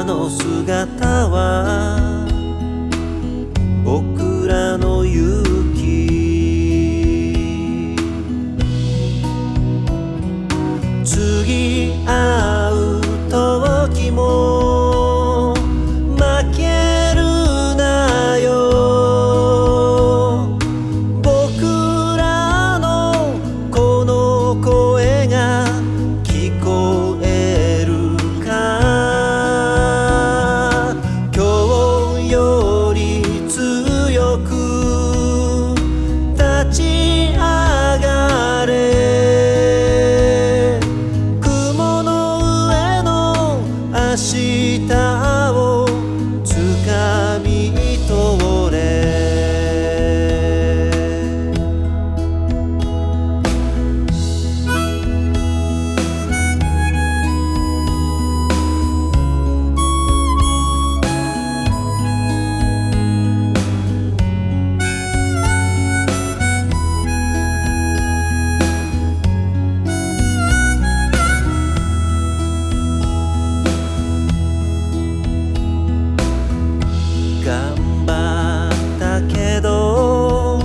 の姿は僕らの勇気。次会う時も負けるなよ。僕らのこの声が聞こえるか。今日より強く立ち上がれ。雲の上の明日を掴み取れ。頑張ったけど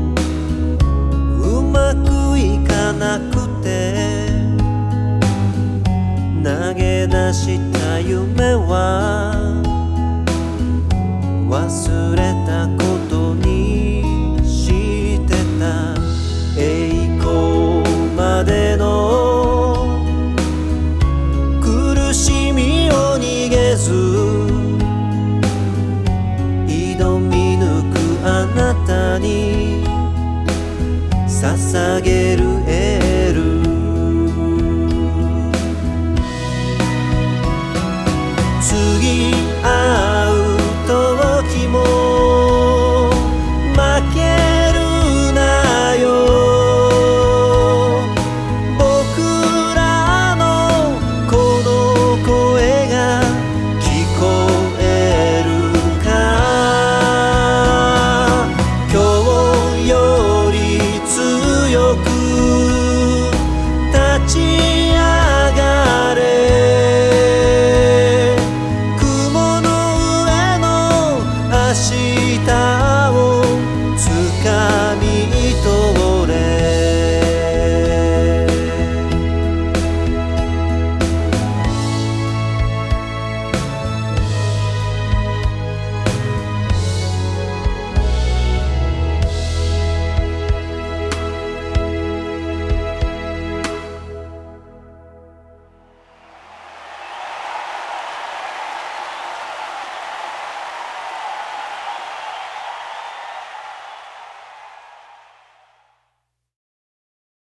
うまくいかなくて、投げ出した夢は忘れたことにしてた。栄光までの苦しみを逃げず挑み抜くあなたに捧げるエール。次